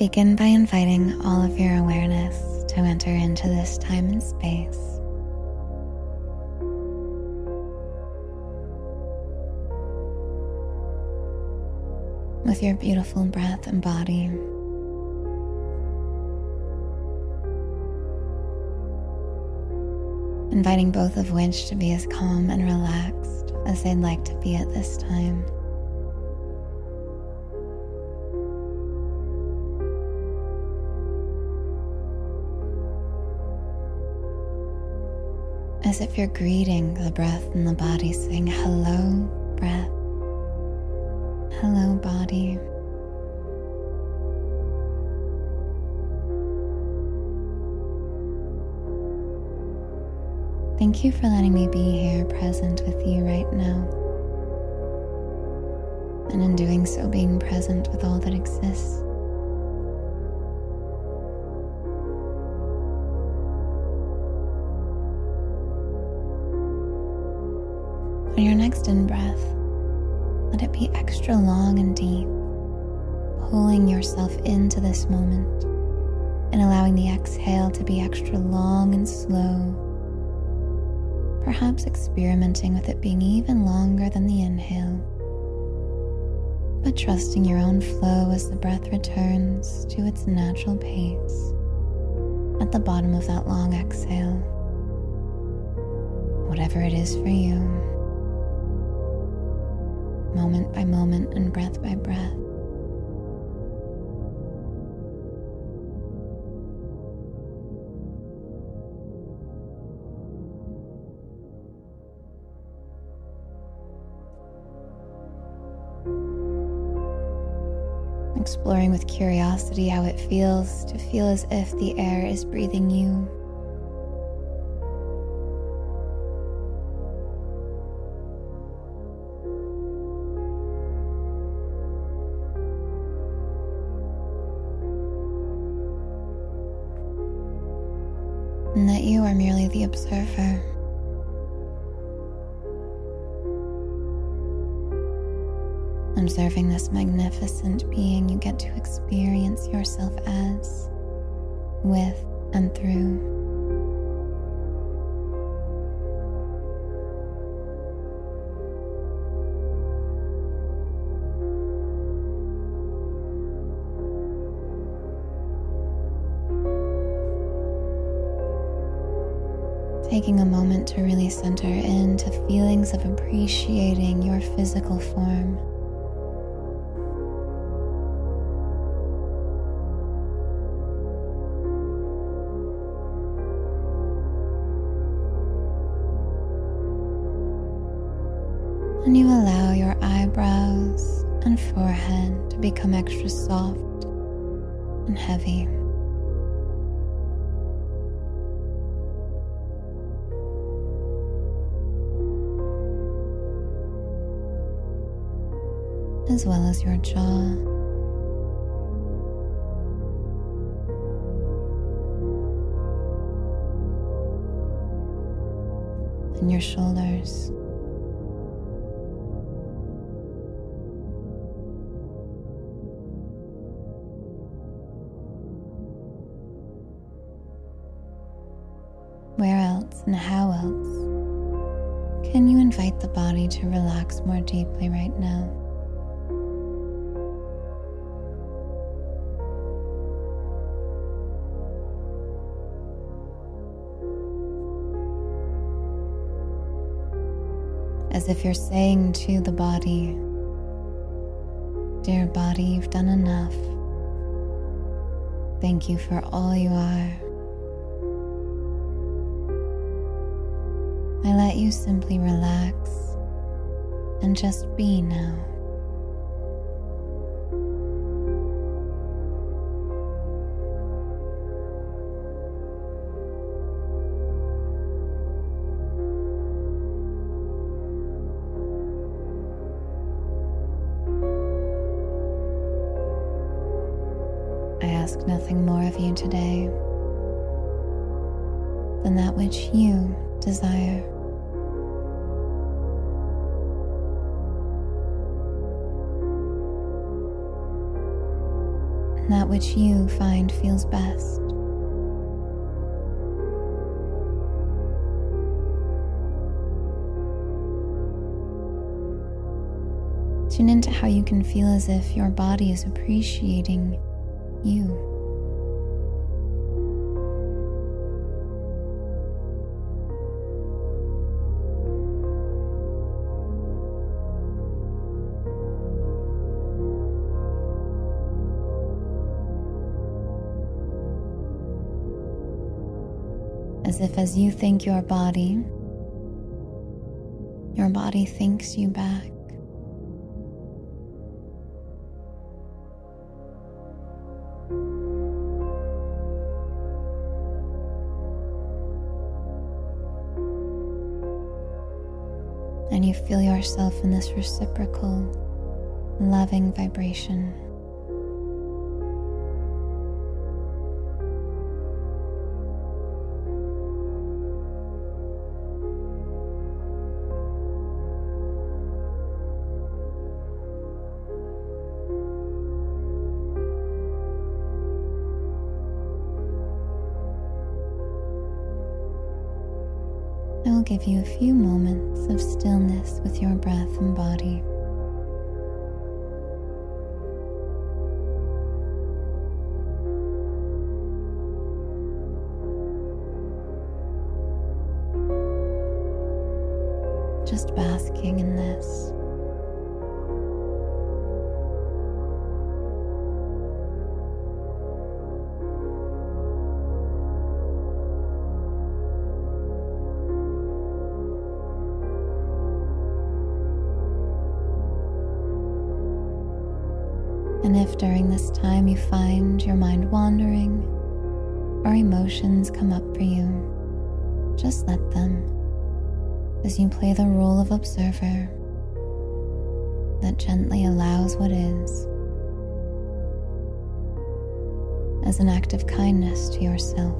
Begin by inviting all of your awareness to enter into this time and space. With your beautiful breath and body. Inviting both of which to be as calm and relaxed as they'd like to be at this time. As if you're greeting the breath and the body, saying, hello, breath. Hello, body. Thank you for letting me be here present with you right now. And in doing so, being present with all that exists. On your next in-breath, let it be extra long and deep, pulling yourself into this moment and allowing the exhale to be extra long and slow, perhaps experimenting with it being even longer than the inhale, but trusting your own flow as the breath returns to its natural pace at the bottom of that long exhale, whatever it is for you. Moment by moment and breath by breath. Exploring with curiosity how it feels to feel as if the air is breathing you. And that you are merely the observer. Observing this magnificent being you get to experience yourself as, with and through. Taking a moment to really center into feelings of appreciating your physical form. And you allow your eyebrows and forehead to become extra soft and heavy. As well as your jaw. And your shoulders. Where else and how else can you invite the body to relax more deeply right now? As if you're saying to the body, dear body, you've done enough. Thank you for all you are. I let you simply relax and just be now. I ask nothing more of you today than that which you desire. that which you find feels best. Tune into how you can feel as if your body is appreciating you. As if as you thank your body thanks you back. And you feel yourself in this reciprocal, loving vibration. I will give you a few moments of stillness with your breath and body. Just basking in this. And if during this time you find your mind wandering or emotions come up for you, just let them, as you play the role of observer that gently allows what is, as an act of kindness to yourself.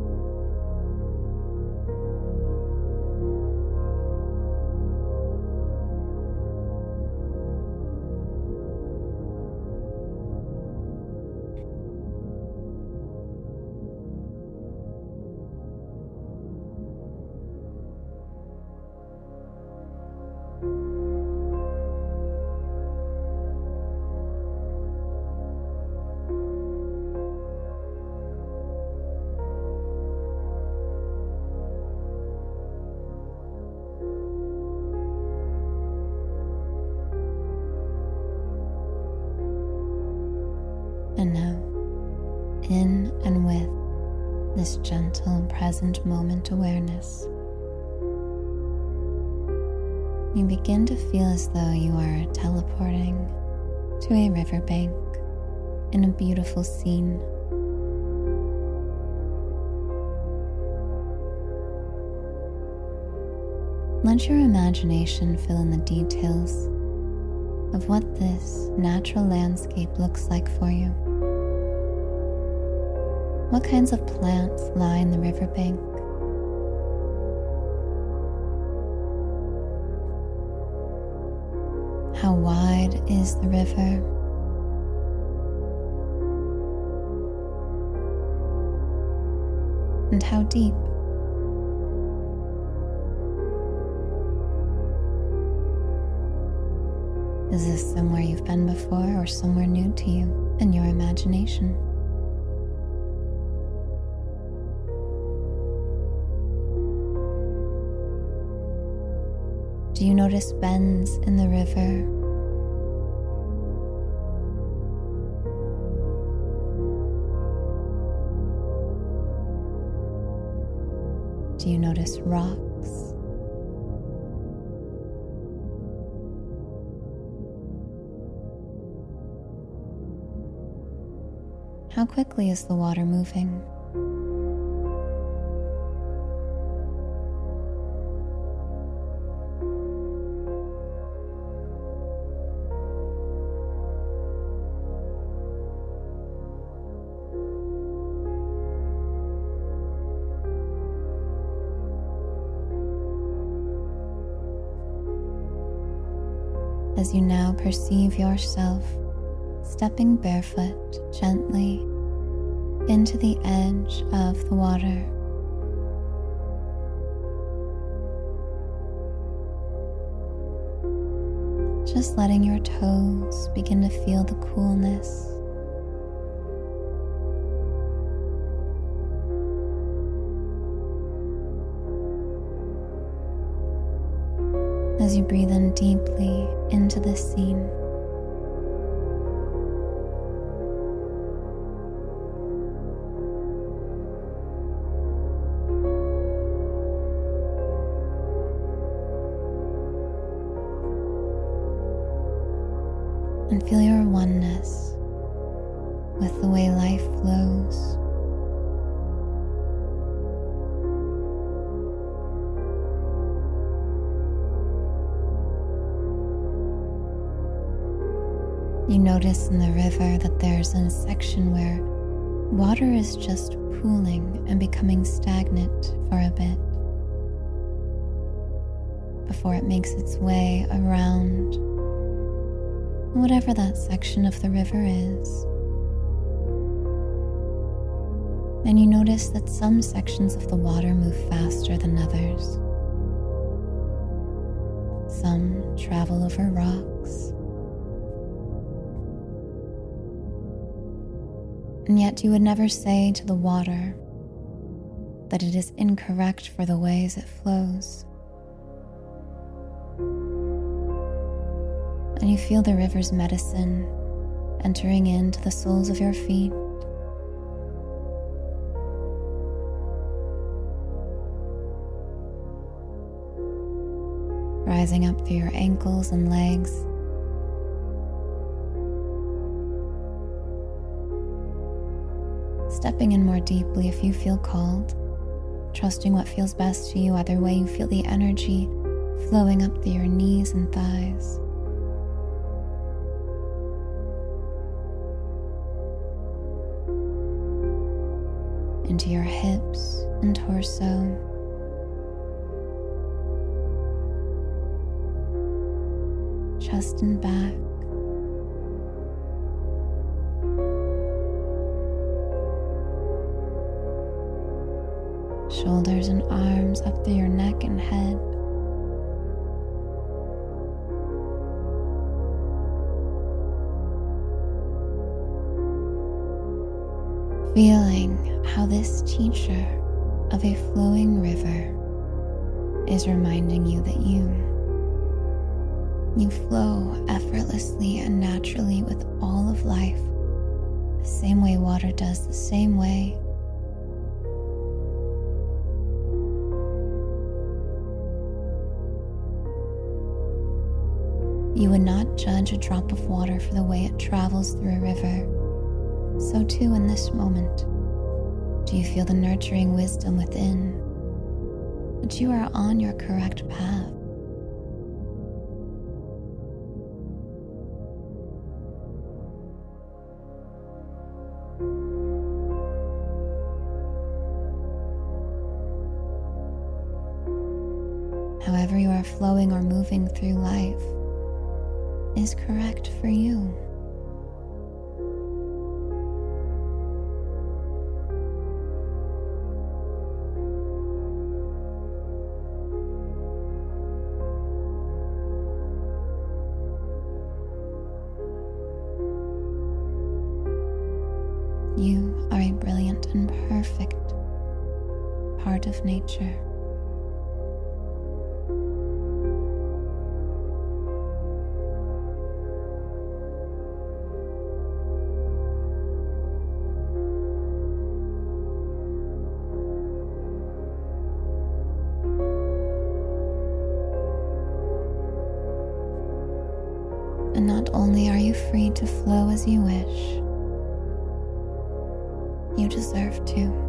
And now, in and with this gentle present moment awareness, you begin to feel as though you are teleporting to a riverbank in a beautiful scene. Let your imagination fill in the details of what this natural landscape looks like for you. What kinds of plants line the riverbank? How wide is the river? And how deep? Is this somewhere you've been before or somewhere new to you in your imagination? Do you notice bends in the river? Do you notice rocks? How quickly is the water moving? As you now perceive yourself stepping barefoot gently into the edge of the water. Just letting your toes begin to feel the coolness. As you breathe in deeply into this scene. And feel your oneness with the way life flows. You notice in the river that there's a section where water is just pooling and becoming stagnant for a bit before it makes its way around whatever that section of the river is. And you notice that some sections of the water move faster than others. Some travel over rocks. And yet you would never say to the water that it is incorrect for the ways it flows. And you feel the river's medicine entering into the soles of your feet. Rising up through your ankles and legs. Stepping in more deeply if you feel called. Trusting what feels best to you. Either way, you feel the energy flowing up through your knees and thighs. Into your hips and torso. Chest and back. Shoulders and arms up through your neck and head. Feeling how this teacher of a flowing river is reminding you that you flow effortlessly and naturally with all of life, the same way water does, the same way. You would not judge a drop of water for the way it travels through a river. So too in this moment, do you feel the nurturing wisdom within that you are on your correct path? However you are flowing or moving through life is correct for you. You are a brilliant and perfect part of nature. And not only are you free to flow as you wish, you deserve to.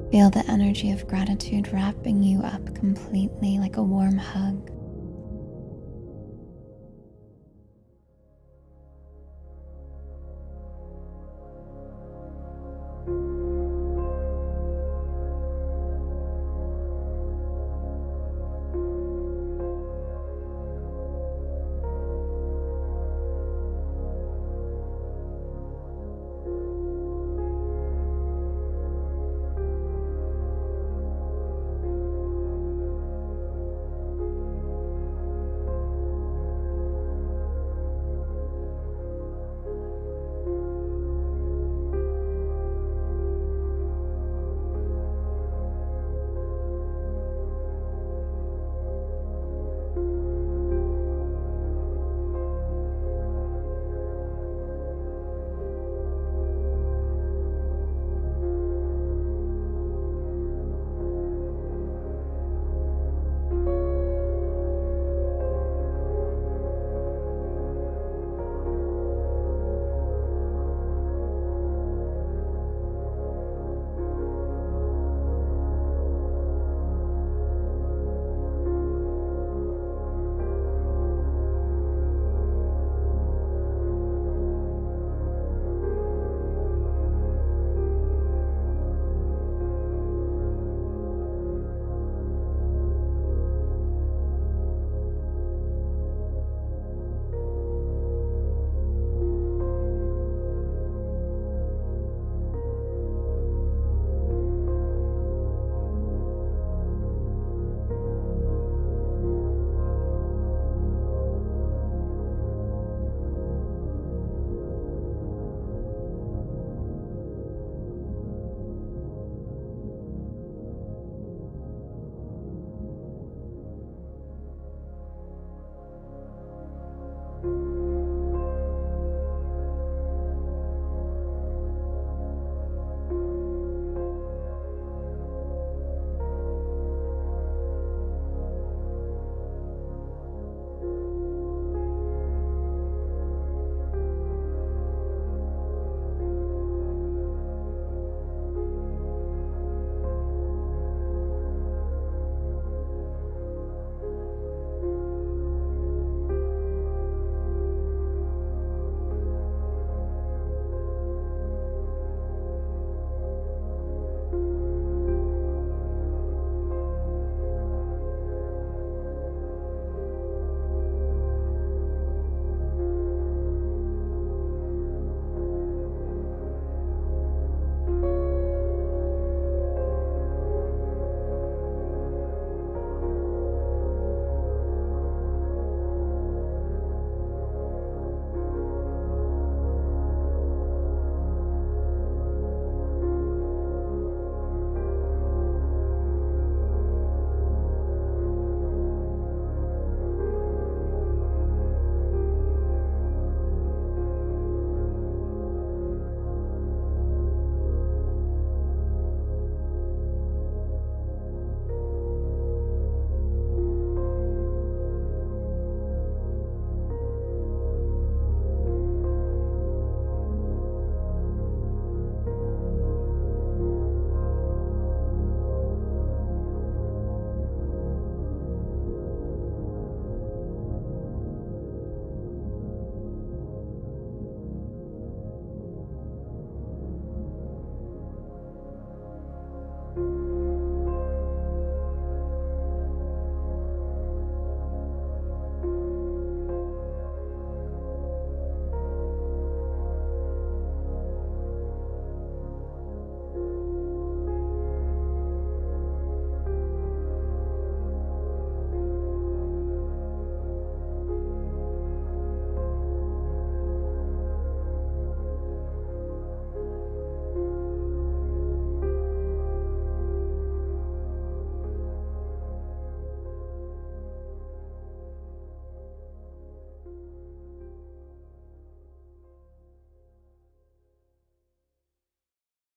Feel the energy of gratitude wrapping you up completely like a warm hug.